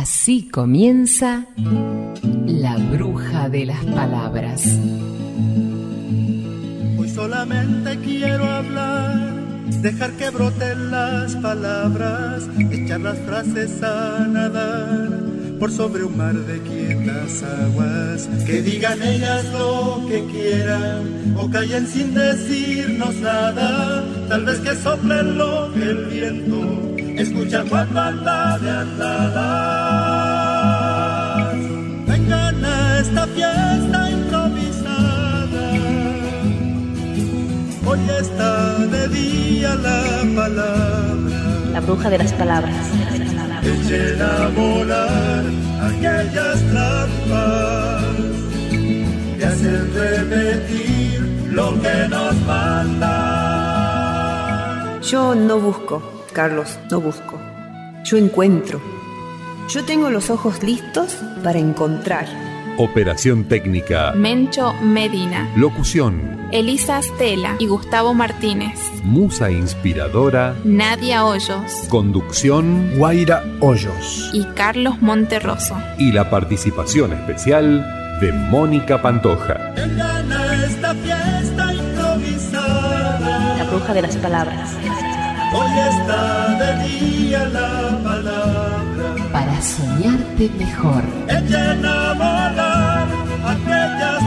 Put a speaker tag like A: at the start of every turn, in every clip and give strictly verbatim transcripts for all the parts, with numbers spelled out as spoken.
A: Así comienza La Bruja de las Palabras.
B: Hoy solamente quiero hablar, dejar que broten las palabras, echar las frases a nadar por sobre un mar de quietas aguas. Que digan ellas lo que quieran o callen sin decirnos nada. Tal vez que soplen lo que el viento escucha cuando anda de andadas. Vengan a esta fiesta improvisada. Hoy está de día la palabra,
C: la bruja de las palabras.
B: Echen a volar aquellas trampas que hacen repetir lo que nos mandan.
D: Yo no busco, Carlos, no busco. Yo encuentro. Yo tengo los ojos listos para encontrar.
E: Operación técnica
F: Mencho Medina.
E: Locución
F: Elisa Stella y Gustavo Martínez.
E: Musa inspiradora
F: Nadia Hoyos.
E: Conducción
G: Guaira Hoyos
F: y Carlos Monterroso.
E: Y la participación especial de Mónica Pantoja.
B: Vengan a esta fiesta improvisada.
C: La bruja de las palabras.
B: Hoy está de día la palabra
A: para soñarte mejor.
B: Echen a volar aquellas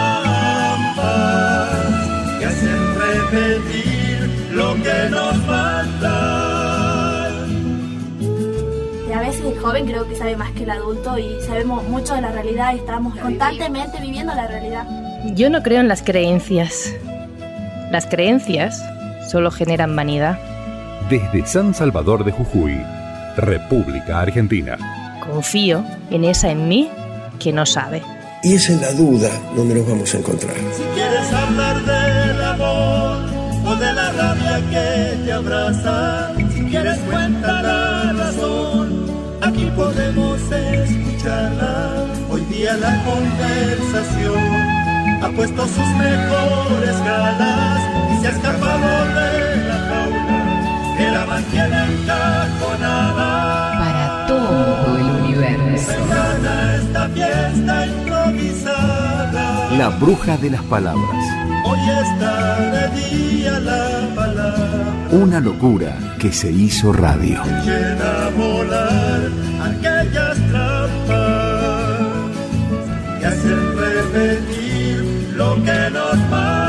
B: trampas que hacen repetir lo que nos mandan.
H: Y a veces el joven creo que sabe más que el adulto y sabemos mucho de la realidad y estamos constantemente viviendo la realidad.
C: Yo no creo en las creencias. Las creencias solo generan vanidad.
E: Desde San Salvador de Jujuy, República Argentina.
C: Confío en esa en mí que no sabe.
G: Y es en la duda donde nos vamos a encontrar.
B: Si quieres hablar del amor o de la rabia que te abraza, si quieres cuenta la razón, aquí podemos escucharla. Hoy día la conversación ha puesto sus mejores galas y se ha escapado de la jaula que la mantiene encajonada.
A: Para todo el universo.
B: Vengan a esta fiesta improvisada.
E: La bruja de las palabras.
B: Hoy está de día la palabra.
E: Una locura que se hizo radio.
B: Echen a volar aquellas trampas que hacen repetir lo que nos manda.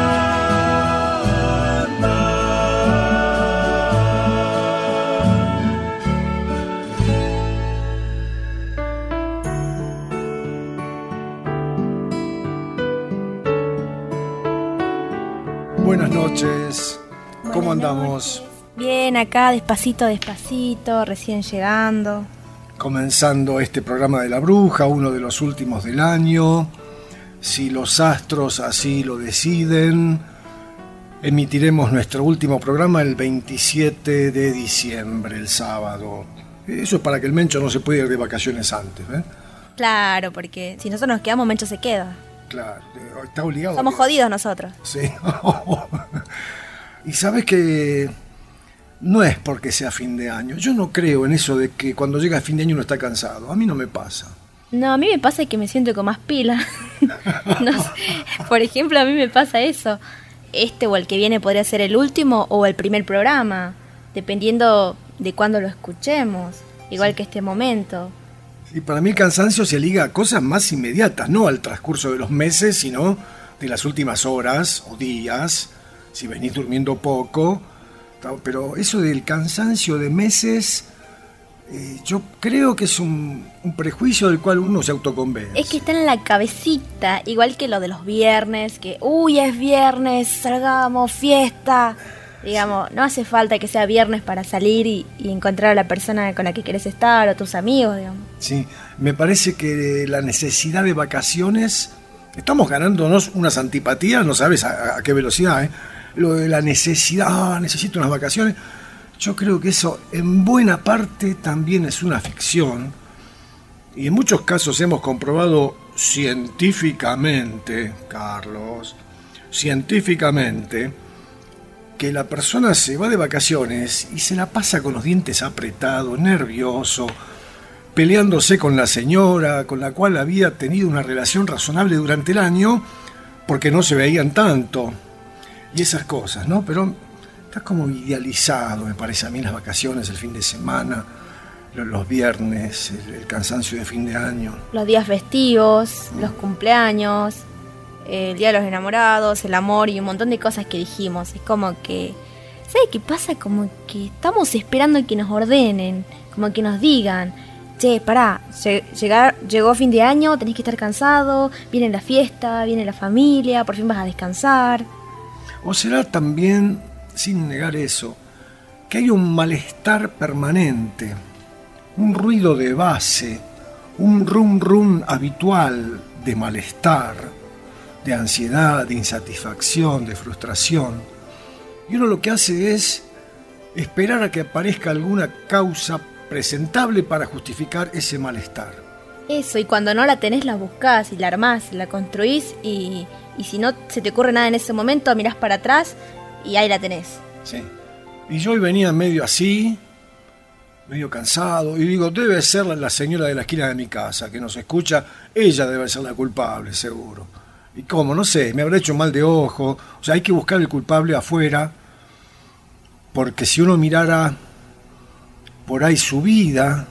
G: Buenas noches, ¿cómo
H: Buenas
G: andamos?
H: Noches. Bien, acá despacito, despacito, recién llegando.
G: Comenzando este programa de La Bruja, uno de los últimos del año. Si los astros así lo deciden, emitiremos nuestro último programa el veintisiete de diciembre, el sábado. Eso es para que el Mencho no se pueda ir de vacaciones antes, ¿eh?
H: Claro, porque si nosotros nos quedamos, Mencho se queda.
G: Claro, está obligado.
H: Somos jodidos nosotros.
G: Sí. Y sabes que no es porque sea fin de año. Yo no creo en eso de que cuando llega fin de año uno está cansado. A mí no me pasa.
H: No, a mí me pasa que me siento con más pila. No sé. Por ejemplo, a mí me pasa eso. Este o el que viene podría ser el último o el primer programa, dependiendo de cuándo lo escuchemos, igual sí. Que este momento.
G: Y para mí el cansancio se liga a cosas más inmediatas, no al transcurso de los meses, sino de las últimas horas o días, si venís durmiendo poco. Pero eso del cansancio de meses, eh, yo creo que es un, un prejuicio del cual uno se autoconvence.
H: Es que está en la cabecita, igual que lo de los viernes, que uy, es viernes, salgamos, fiesta. Digamos, no hace falta que sea viernes para salir y, y encontrar a la persona con la que querés estar o tus amigos, digamos.
G: Sí, me parece que la necesidad de vacaciones, estamos ganándonos unas antipatías, no sabes a, a qué velocidad, ¿eh? Lo de la necesidad, ah, necesito unas vacaciones, yo creo que eso en buena parte también es una ficción y en muchos casos hemos comprobado científicamente, Carlos, científicamente, que la persona se va de vacaciones y se la pasa con los dientes apretados, nervioso, peleándose con la señora con la cual había tenido una relación razonable durante el año, porque no se veían tanto, y esas cosas, ¿no? Pero está como idealizado, me parece a mí, las vacaciones, el fin de semana, los, los viernes, el, el cansancio de fin de año.
H: Los días festivos, los cumpleaños, el día de los enamorados, el amor y un montón de cosas que dijimos. Es como que, ¿sabes qué pasa? Como que estamos esperando que nos ordenen, como que nos digan, che, pará, llegar, llegó fin de año, tenés que estar cansado, viene la fiesta, viene la familia, por fin vas a descansar.
G: O será también, sin negar eso, que hay un malestar permanente, un ruido de base, un rum rum habitual de malestar, de ansiedad, de insatisfacción, de frustración. Y uno lo que hace es esperar a que aparezca alguna causa presentable para justificar ese malestar.
H: Eso, y cuando no la tenés la buscás y la armás, la construís y, y si no se te ocurre nada en ese momento, mirás para atrás y ahí la tenés.
G: Sí. Y yo hoy venía medio así, medio cansado, y digo, debe ser la señora de la esquina de mi casa que nos escucha, ella debe ser la culpable, seguro. ¿Y cómo? No sé, me habrá hecho mal de ojo. O sea, hay que buscar el culpable afuera, porque si uno mirara por ahí su vida,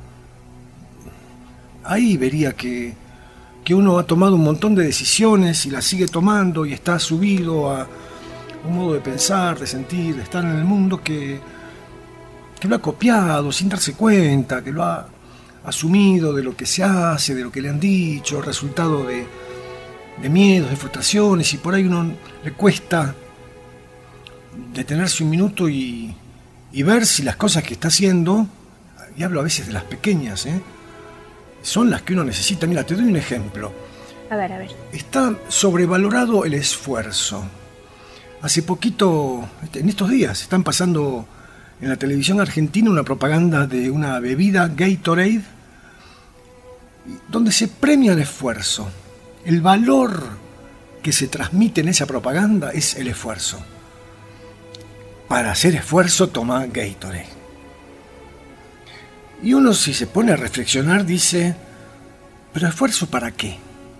G: ahí vería que, que uno ha tomado un montón de decisiones y las sigue tomando y está subido a un modo de pensar, de sentir, de estar en el mundo que, que lo ha copiado sin darse cuenta, que lo ha asumido de lo que se hace, de lo que le han dicho, resultado de, de miedos, de frustraciones, y por ahí uno le cuesta detenerse un minuto y, y ver si las cosas que está haciendo, y hablo a veces de las pequeñas, ¿eh? son las que uno necesita. Mira, te doy un ejemplo.
H: A ver, a ver.
G: Está sobrevalorado el esfuerzo. Hace poquito, en estos días, están pasando en la televisión argentina una propaganda de una bebida Gatorade, donde se premia el esfuerzo. El valor que se transmite en esa propaganda es el esfuerzo. Para hacer esfuerzo, toma Gatorade. Y uno, si se pone a reflexionar, dice, ¿pero esfuerzo para qué?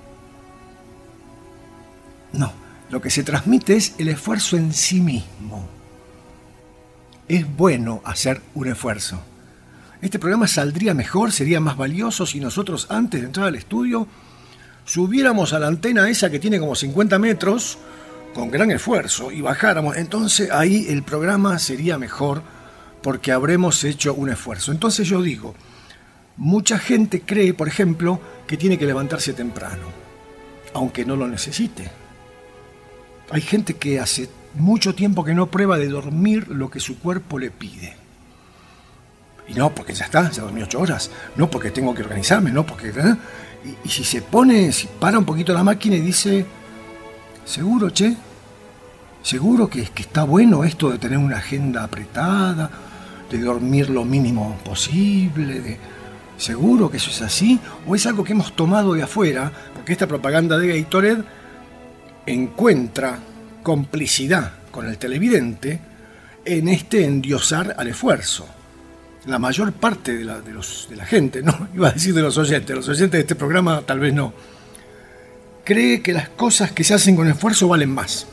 G: No, lo que se transmite es el esfuerzo en sí mismo. Es bueno hacer un esfuerzo. Este programa saldría mejor, sería más valioso si nosotros, antes de entrar al estudio, subiéramos a la antena esa que tiene como cincuenta metros, con gran esfuerzo, y bajáramos. Entonces ahí el programa sería mejor, porque habremos hecho un esfuerzo. Entonces yo digo, mucha gente cree, por ejemplo, que tiene que levantarse temprano, aunque no lo necesite. Hay gente que hace mucho tiempo que no prueba de dormir lo que su cuerpo le pide. Y no, porque ya está, ya dormí ocho horas. No, porque tengo que organizarme, no, porque... ¿eh? Y, y si se pone, si para un poquito la máquina y dice, ¿seguro, che? ¿Seguro que, que está bueno esto de tener una agenda apretada, de dormir lo mínimo posible? De, ¿seguro que eso es así? ¿O es algo que hemos tomado de afuera? Porque esta propaganda de Gatorade encuentra complicidad con el televidente en este endiosar al esfuerzo. La mayor parte de la, de, los, de la gente, no iba a decir de los oyentes, los oyentes de este programa tal vez no, cree que las cosas que se hacen con esfuerzo valen más.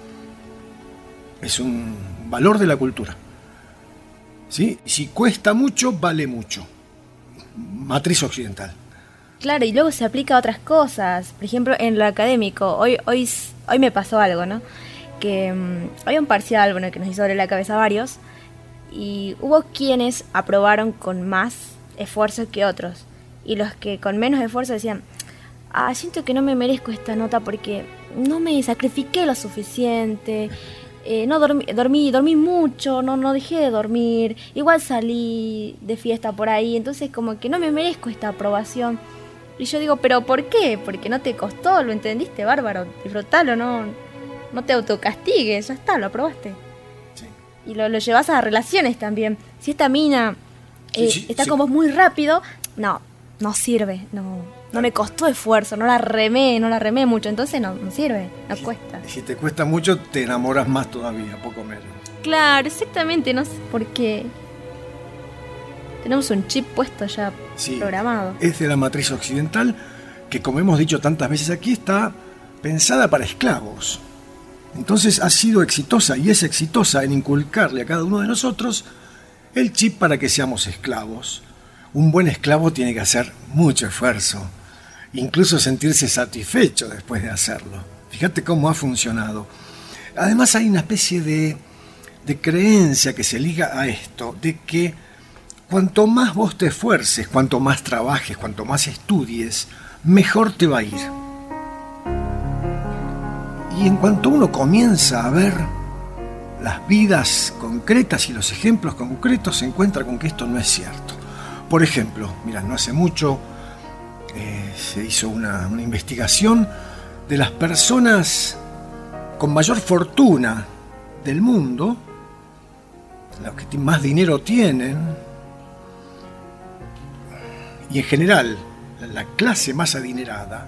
G: Es un valor de la cultura. ¿Sí? Si cuesta mucho, vale mucho. Matriz occidental.
H: Claro, y luego se aplica a otras cosas. Por ejemplo, en lo académico, hoy hoy, hoy me pasó algo, ¿no? Que um, había un parcial, bueno, que nos hizo sobre la cabeza varios, y hubo quienes aprobaron con más esfuerzo que otros. Y los que con menos esfuerzo decían, ah, siento que no me merezco esta nota porque no me sacrifiqué lo suficiente, eh, no dormí, dormí, dormí mucho, no, no dejé de dormir, igual salí de fiesta por ahí, entonces como que no me merezco esta aprobación. Y yo digo, ¿pero por qué? Porque no te costó, lo entendiste, bárbaro, disfrutalo, no, no te autocastigues, ya está, lo aprobaste. Sí. Y lo, lo llevas a relaciones también. Si esta mina eh, sí, sí, está sí. con vos muy rápido, no, no sirve, no, no me costó esfuerzo, no la remé, no la remé mucho, entonces no, no sirve, no
G: si,
H: cuesta.
G: Si te cuesta mucho, te enamoras más todavía, poco menos.
H: Claro, exactamente, no sé por qué. Tenemos un chip puesto ya,
G: Sí,
H: programado.
G: es de la matriz occidental, que como hemos dicho tantas veces aquí, está pensada para esclavos. Entonces ha sido exitosa y es exitosa en inculcarle a cada uno de nosotros el chip para que seamos esclavos. Un buen esclavo tiene que hacer mucho esfuerzo, incluso sentirse satisfecho después de hacerlo. Fíjate cómo ha funcionado. Además hay una especie de, de creencia que se liga a esto, de que cuanto más vos te esfuerces, cuanto más trabajes, cuanto más estudies, mejor te va a ir. Y en cuanto uno comienza a ver las vidas concretas y los ejemplos concretos, se encuentra con que esto no es cierto. Por ejemplo, mira, no hace mucho eh, se hizo una, una investigación de las personas con mayor fortuna del mundo, los que más dinero tienen, y en general la clase más adinerada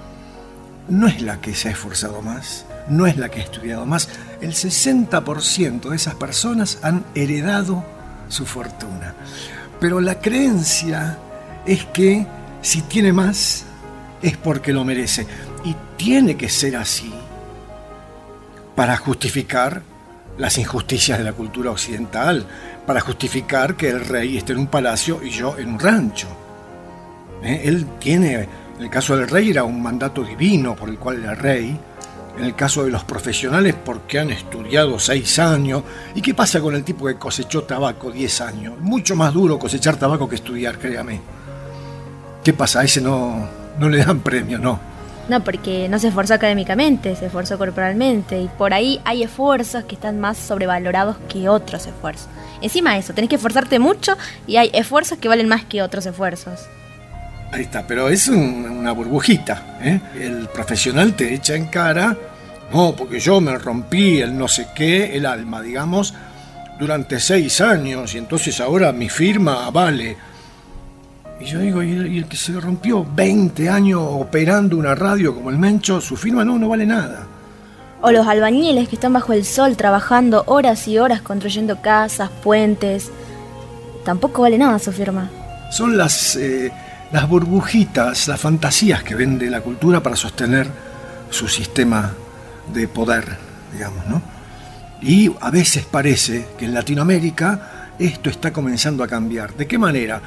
G: no es la que se ha esforzado más, no es la que ha estudiado más. El sesenta por ciento de esas personas han heredado su fortuna. Pero la creencia es que si tiene más es porque lo merece. Y tiene que ser así para justificar las injusticias de la cultura occidental, para justificar que el rey esté en un palacio y yo en un rancho. ¿Eh? Él tiene, en el caso del rey era un mandato divino por el cual era rey. En el caso de los profesionales, porque han estudiado seis años. ¿Y qué pasa con el tipo que cosechó tabaco diez años? Mucho más duro cosechar tabaco que estudiar, créame. ¿Qué pasa? A ese no, no le dan premio, no.
H: No, porque no se esforzó académicamente, se esforzó corporalmente. Y por ahí hay esfuerzos que están más sobrevalorados que otros esfuerzos. Encima de eso, tenés que esforzarte mucho y hay esfuerzos que valen más que otros esfuerzos.
G: Ahí está, pero es un, una burbujita, ¿eh? El profesional te echa en cara, no, porque yo me rompí el no sé qué, el alma, digamos, durante seis años, y entonces ahora mi firma vale. Y yo digo, ¿y el, y el que se rompió veinte años operando una radio como el Mencho, su firma no, no vale nada?
H: O los albañiles que están bajo el sol trabajando horas y horas construyendo casas, puentes. Tampoco vale nada su firma.
G: Son las... Eh, las burbujitas, las fantasías que vende la cultura para sostener su sistema de poder, digamos, ¿no? Y a veces parece que en Latinoamérica esto está comenzando a cambiar. ¿De qué manera?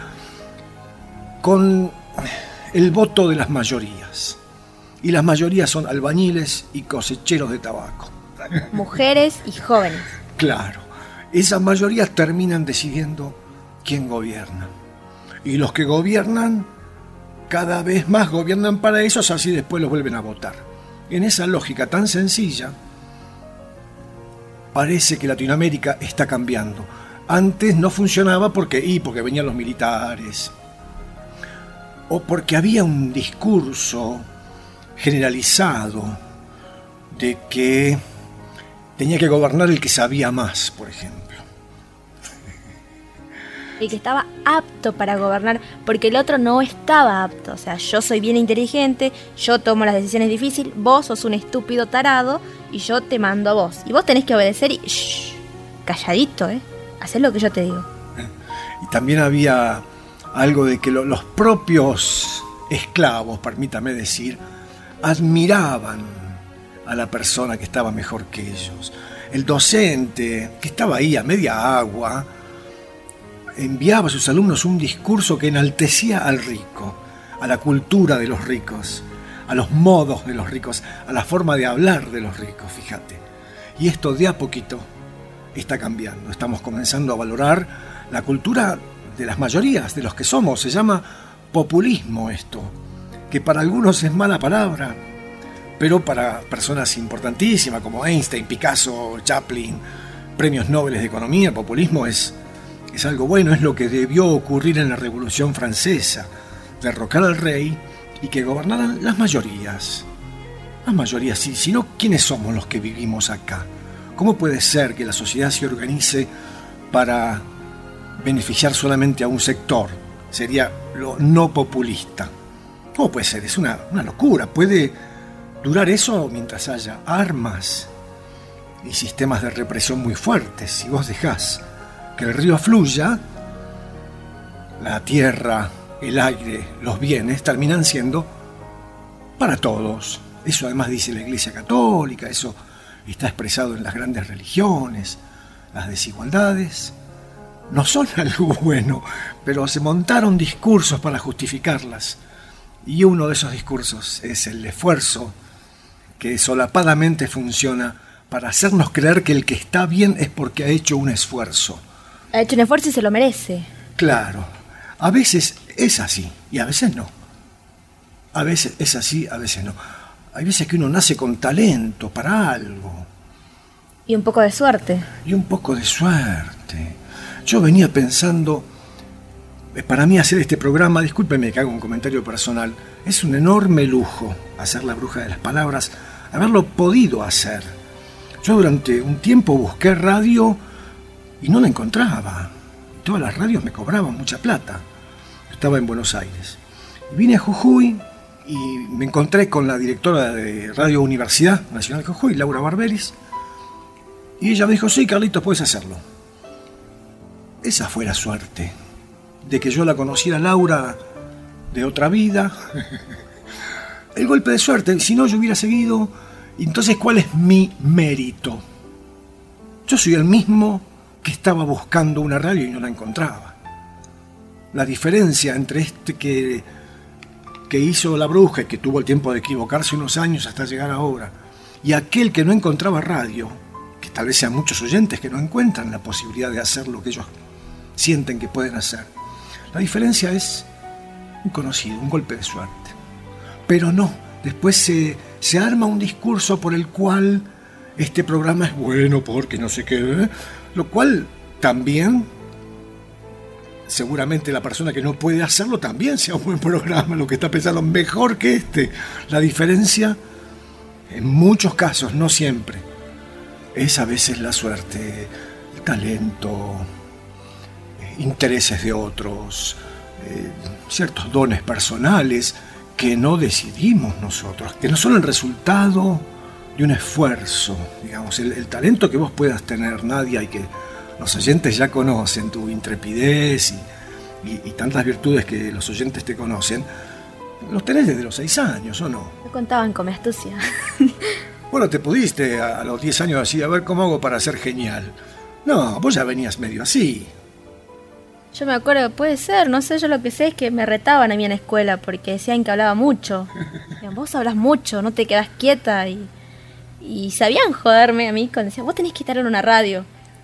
G: Con el voto de las mayorías. Y las mayorías son albañiles y cosecheros de tabaco.
H: Mujeres y jóvenes.
G: Claro. Esas mayorías terminan decidiendo quién gobierna. Y los que gobiernan, cada vez más gobiernan para ellos, así después los vuelven a votar. En esa lógica tan sencilla, parece que Latinoamérica está cambiando. Antes no funcionaba porque, y porque venían los militares, o porque había un discurso generalizado de que tenía que gobernar el que sabía más, por ejemplo.
H: Y que estaba apto para gobernar, porque el otro no estaba apto. O sea, yo soy bien inteligente, yo tomo las decisiones difíciles, vos sos un estúpido tarado y yo te mando a vos. Y vos tenés que obedecer y... Shh, calladito, ¿eh? Hacé lo que yo te digo.
G: Y también había algo de que lo, los propios esclavos, permítame decir, admiraban a la persona que estaba mejor que ellos. El docente, que estaba ahí a media agua, enviaba a sus alumnos un discurso que enaltecía al rico, a la cultura de los ricos, a los modos de los ricos, a la forma de hablar de los ricos, fíjate. Y esto de a poquito está cambiando. Estamos comenzando a valorar la cultura de las mayorías, de los que somos. Se llama populismo esto, que para algunos es mala palabra, pero para personas importantísimas como Einstein, Picasso, Chaplin, premios Nobel de Economía, populismo es... Es algo bueno, es lo que debió ocurrir en la Revolución Francesa, derrocar al rey y que gobernaran las mayorías. Las mayorías, sí, si no, ¿quiénes somos los que vivimos acá? ¿Cómo puede ser que la sociedad se organice para beneficiar solamente a un sector? Sería lo no populista. ¿Cómo puede ser? Es una, una locura. Puede durar eso mientras haya armas y sistemas de represión muy fuertes. Si vos dejás que el río fluya, la tierra, el aire, los bienes, terminan siendo para todos. Eso además dice la Iglesia Católica, eso está expresado en las grandes religiones. Las desigualdades no son algo bueno, pero se montaron discursos para justificarlas. Y uno de esos discursos es el esfuerzo, que solapadamente funciona para hacernos creer que el que está bien es porque ha hecho un esfuerzo.
H: Ha hecho un esfuerzo y se lo merece.
G: Claro, a veces es así y a veces no. A veces es así, a veces no. Hay veces que uno nace con talento para algo.
H: Y un poco de suerte.
G: Y un poco de suerte. Yo venía pensando, para mí hacer este programa, discúlpeme que haga un comentario personal, es un enorme lujo hacer La Bruja de las Palabras, haberlo podido hacer. Yo durante un tiempo busqué radio y no la encontraba. Todas las radios me cobraban mucha plata. Estaba en Buenos Aires. Vine a Jujuy y me encontré con la directora de Radio Universidad Nacional de Jujuy, Laura Barberis, y ella me dijo, sí, Carlitos, puedes hacerlo. Esa fue la suerte, de que yo la conociera Laura de otra vida. El golpe de suerte, si no yo hubiera seguido. Entonces, ¿cuál es mi mérito? Yo soy el mismo que estaba buscando una radio y no la encontraba. La diferencia entre este que, que hizo La Bruja y que tuvo el tiempo de equivocarse unos años hasta llegar ahora, y aquel que no encontraba radio, que tal vez sean muchos oyentes que no encuentran la posibilidad de hacer lo que ellos sienten que pueden hacer. La diferencia es un conocido, un golpe de suerte. Pero no, después se, se arma un discurso por el cual este programa es bueno porque no sé qué, ¿eh? Lo cual también, seguramente la persona que no puede hacerlo también sea un buen programa, lo que está pensando mejor que este. La diferencia, en muchos casos, no siempre, es a veces la suerte, el talento, eh, intereses de otros, eh, ciertos dones personales que no decidimos nosotros, que no son el resultado de un esfuerzo, digamos, el, el talento que vos puedas tener, Nadia, y que los oyentes ya conocen, tu intrepidez y, y, y tantas virtudes que los oyentes te conocen, los tenés desde los seis años, ¿o no?
H: No contaban con mi astucia.
G: Bueno, te pudiste a, a los diez años así, a ver cómo hago para ser genial. No, vos ya venías medio así.
H: Yo me acuerdo, puede ser, no sé, yo lo que sé es que me retaban a mí en la escuela porque decían que hablaba mucho. Decían, vos hablas mucho, no te quedás quieta. Y, y sabían joderme a mí cuando decían, vos tenés que estar en una radio.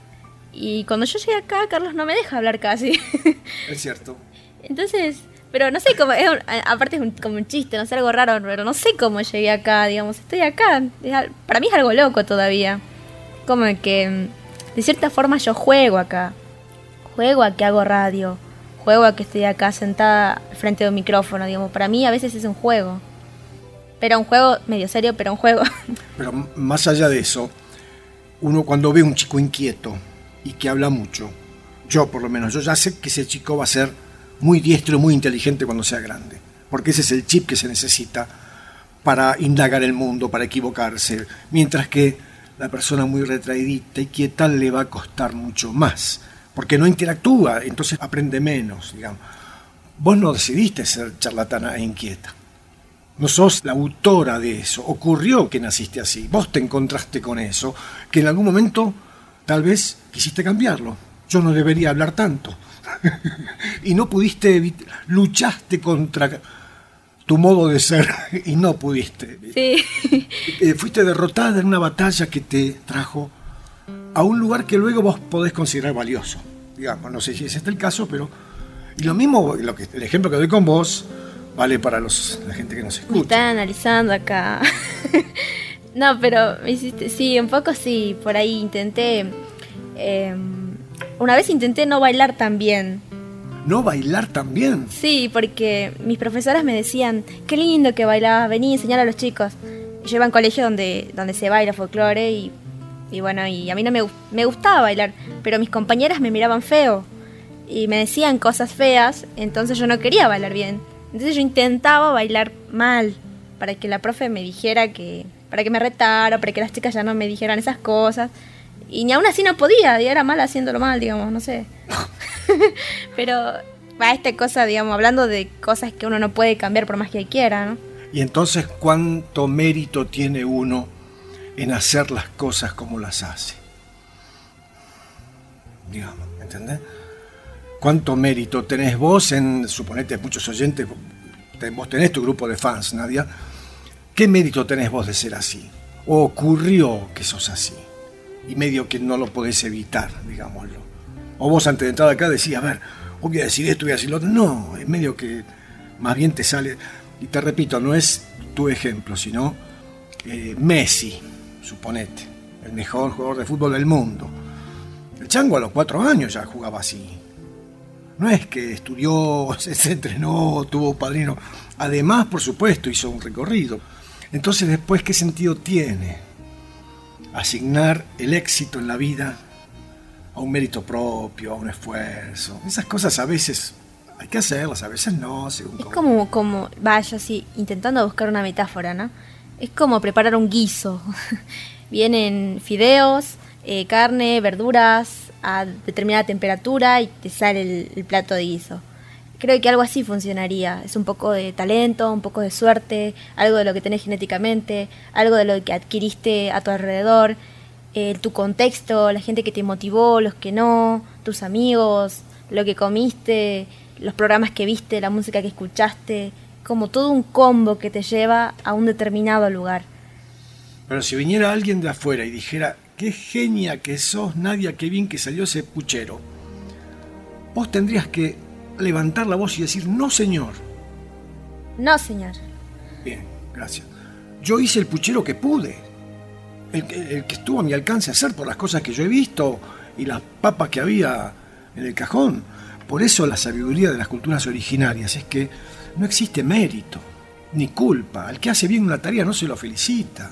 H: Y cuando yo llegué acá, Carlos no me deja hablar casi.
G: Es cierto.
H: Entonces, pero no sé cómo, es un, aparte es un, como un chiste, no sé, algo raro, pero no sé cómo llegué acá, digamos, estoy acá. Es, para mí es algo loco todavía. Como que, de cierta forma, yo juego acá. Juego a que hago radio, juego a que estoy acá sentada frente a un micrófono, digamos. Para mí a veces es un juego. Pero un juego medio serio, pero un juego.
G: Pero más allá de eso, uno cuando ve un chico inquieto y que habla mucho, yo por lo menos, yo ya sé que ese chico va a ser muy diestro y muy inteligente cuando sea grande. Porque ese es el chip que se necesita para indagar el mundo, para equivocarse. Mientras que la persona muy retraidita y quieta le va a costar mucho más. Porque no interactúa, entonces aprende menos, digamos. Vos no decidiste ser charlatana e inquieta. No sos la autora de eso. Ocurrió que naciste así. Vos te encontraste con eso, que en algún momento tal vez quisiste cambiarlo. Yo no debería hablar tanto. Y no pudiste evitar, luchaste contra tu modo de ser y no pudiste.
H: Sí.
G: Eh, fuiste derrotada en una batalla que te trajo a un lugar que luego vos podés considerar valioso. Digamos, no sé si ese es el caso, pero... Y lo mismo, lo que, el ejemplo que doy con vos, vale para los, la gente que nos escucha.
H: Me están analizando acá. No, pero me hiciste, sí, un poco sí, por ahí intenté... Eh, una vez intenté no bailar tan bien.
G: ¿No bailar tan bien?
H: Sí, porque mis profesoras me decían, qué lindo que bailabas, vení a enseñar a los chicos. Yo iba a un colegio donde, donde se baila folclore y... Y bueno, y a mí no me, me gustaba bailar, pero mis compañeras me miraban feo y me decían cosas feas, entonces yo no quería bailar bien. Entonces yo intentaba bailar mal para que la profe me dijera que, para que me retara, para que las chicas ya no me dijeran esas cosas. Y ni aún así no podía, y era mal haciéndolo mal, digamos, no sé. Pero Va, esta cosa, digamos, hablando de cosas que uno no puede cambiar por más que quiera, ¿no?
G: Y entonces, ¿cuánto mérito tiene uno en hacer las cosas como las hace? Digamos, ¿entendés? ¿Cuánto mérito tenés vos en, suponete, muchos oyentes, vos tenés tu grupo de fans, Nadia? ¿Qué mérito tenés vos de ser así? ¿O ocurrió que sos así? Y medio que no lo podés evitar, digámoslo. O vos antes de entrar acá decís, a ver, voy a decir esto, voy a decir lo otro. No, es medio que más bien te sale. Y te repito, no es tu ejemplo, sino eh, Messi, suponete, el mejor jugador de fútbol del mundo. El Chango a los cuatro años ya jugaba así. No es que estudió, se entrenó, tuvo padrino. Además, por supuesto, hizo un recorrido. Entonces, después, ¿qué sentido tiene asignar el éxito en la vida a un mérito propio, a un esfuerzo? Esas cosas a veces hay que hacerlas, a veces no. Según
H: es como, como, vaya así, intentando buscar una metáfora, ¿no? Es como preparar un guiso. Vienen fideos, eh, carne, verduras a determinada temperatura y te sale el, el plato de guiso. Creo que algo así funcionaría. Es un poco de talento, un poco de suerte, algo de lo que tenés genéticamente, algo de lo que adquiriste a tu alrededor, eh, tu contexto, la gente que te motivó, los que no, tus amigos, lo que comiste, los programas que viste, la música que escuchaste, como todo un combo que te lleva a un determinado lugar.
G: Pero si viniera alguien de afuera y dijera, qué genia que sos, Nadia, qué bien que salió ese puchero, vos tendrías que levantar la voz y decir, no señor.
H: No señor.
G: Bien, gracias. Yo hice el puchero que pude, el, el, el que estuvo a mi alcance a hacer por las cosas que yo he visto y las papas que había en el cajón. Por eso la sabiduría de las culturas originarias es que no existe mérito ni culpa. Al que hace bien una tarea no se lo felicita.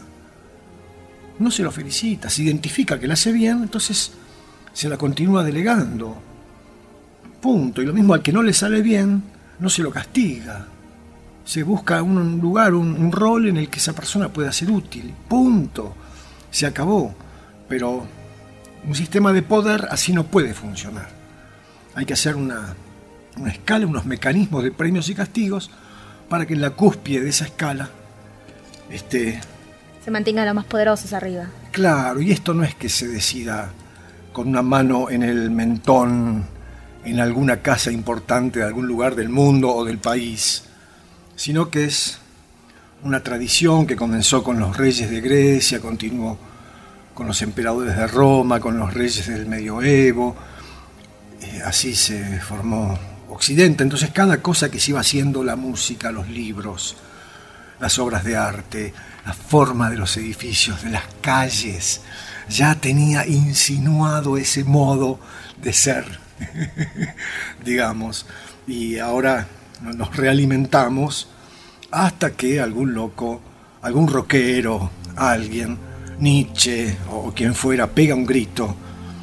G: No se lo felicita. Se identifica que la hace bien, entonces se la continúa delegando. Punto. Y lo mismo al que no le sale bien, no se lo castiga. Se busca un lugar, un, un rol en el que esa persona pueda ser útil. Punto. Se acabó. Pero un sistema de poder así no puede funcionar. Hay que hacer una, una escala, unos mecanismos de premios y castigos para que en la cúspide de esa escala esté...
H: se mantengan los más poderosos arriba.
G: Claro, y esto no es que se decida con una mano en el mentón en alguna casa importante de algún lugar del mundo o del país, sino que es una tradición que comenzó con los reyes de Grecia, continuó con los emperadores de Roma, con los reyes del medioevo. Eh, así se formó Occidente. Entonces cada cosa que se iba haciendo, la música, los libros, las obras de arte, la forma de los edificios, de las calles, ya tenía insinuado ese modo de ser, digamos, y ahora nos realimentamos hasta que algún loco, algún rockero, alguien, Nietzsche o quien fuera, pega un grito,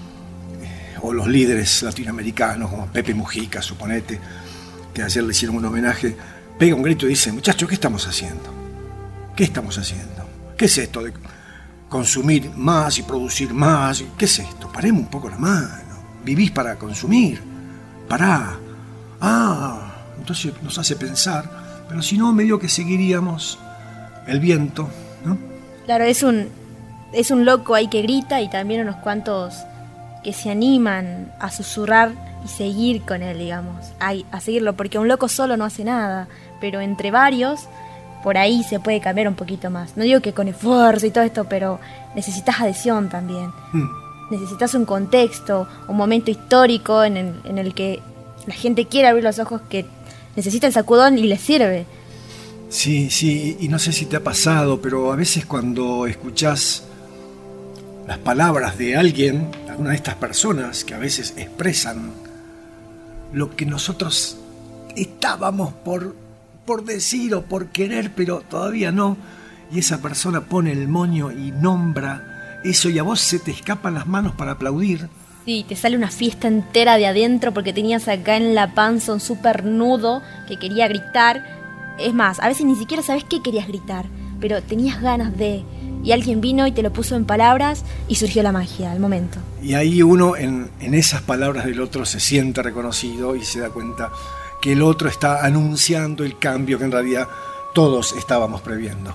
G: o los líderes latinoamericanos como Pepe Mujica, suponete, que ayer le hicieron un homenaje, pega un grito y dice, muchachos, ¿qué estamos haciendo? ¿Qué estamos haciendo? ¿Qué es esto de consumir más y producir más? ¿Qué es esto? Paremos un poco la mano. Vivís para consumir. Pará. Ah, entonces nos hace pensar, pero si no, medio que seguiríamos el viento, ¿no?
H: Claro, es un, es un loco ahí que grita y también unos cuantos que se animan a susurrar y seguir con él, digamos, a, a seguirlo, porque un loco solo no hace nada, pero entre varios, por ahí se puede cambiar un poquito más. No digo que con esfuerzo y todo esto, pero necesitas adhesión también. Mm. Necesitas un contexto, un momento histórico en el, en el que la gente quiere abrir los ojos, que necesita el sacudón y le sirve.
G: Sí, sí, y no sé si te ha pasado, pero a veces cuando escuchás las palabras de alguien, alguna de estas personas que a veces expresan lo que nosotros estábamos por, por decir o por querer, pero todavía no, y esa persona pone el moño y nombra eso y a vos se te escapan las manos para aplaudir.
H: Sí, te sale una fiesta entera de adentro porque tenías acá en la panza un súper nudo que quería gritar. Es más, a veces ni siquiera sabes qué querías gritar, pero tenías ganas de... y alguien vino y te lo puso en palabras y surgió la magia al momento.
G: Y ahí uno en, en esas palabras del otro se siente reconocido y se da cuenta que el otro está anunciando el cambio que en realidad todos estábamos previendo.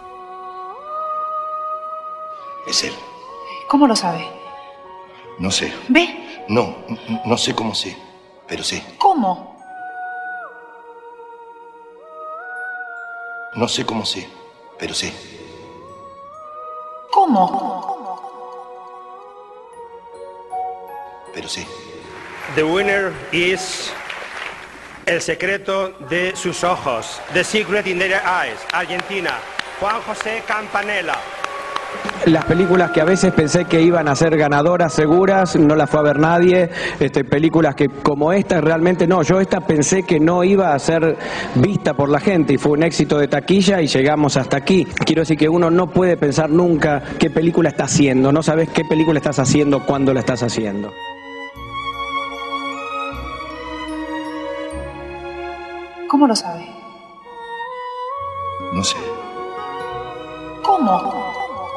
I: Es él.
J: ¿Cómo lo sabe?
I: No sé.
J: ¿Ve?
I: No, no sé cómo sé, pero sé.
J: ¿Cómo?
I: No sé cómo sé, pero sé.
J: ¿Cómo?
I: Pero sé.
K: The winner is El secreto de sus ojos. The Secret in Their Eyes. Argentina. Juan José Campanella.
L: Las películas que a veces pensé que iban a ser ganadoras seguras, no las fue a ver nadie. Este, películas que como esta realmente no. Yo esta pensé que no iba a ser vista por la gente y fue un éxito de taquilla y llegamos hasta aquí. Quiero decir que uno no puede pensar nunca qué película está haciendo. No sabes qué película estás haciendo, cuándo la estás haciendo.
J: ¿Cómo lo sabe?
I: No sé.
J: ¿Cómo?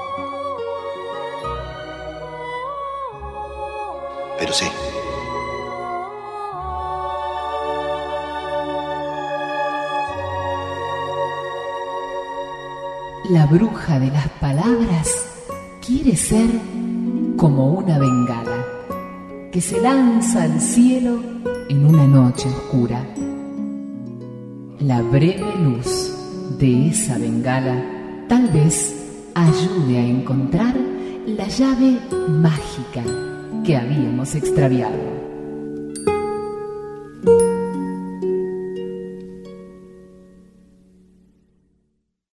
I: Pero sé.
A: La bruja de las palabras quiere ser como una bengala que se lanza al cielo en una noche oscura. La breve luz de esa bengala tal vez ayude a encontrar la llave mágica que habíamos extraviado.